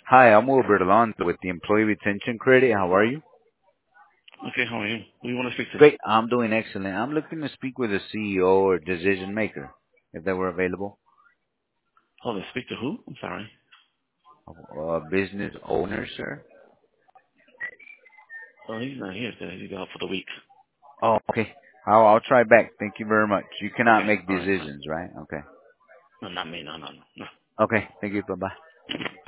Hi, I'm Wilbert Alonso with the Employee Retention Credit. How are you? Okay, how are you? Who do you want to speak to? Great. I'm doing excellent. I'm looking to speak with a CEO or decision maker, if they were available. Oh, to speak to who? I'm sorry. Business owner, sir. Oh, he's not here today. He's out for the week. Oh, okay. I'll try back. Thank you very much. You cannot Okay, make all right. decisions, right? Okay. No, not me. No, no, no. No. Okay. Thank you. Bye bye.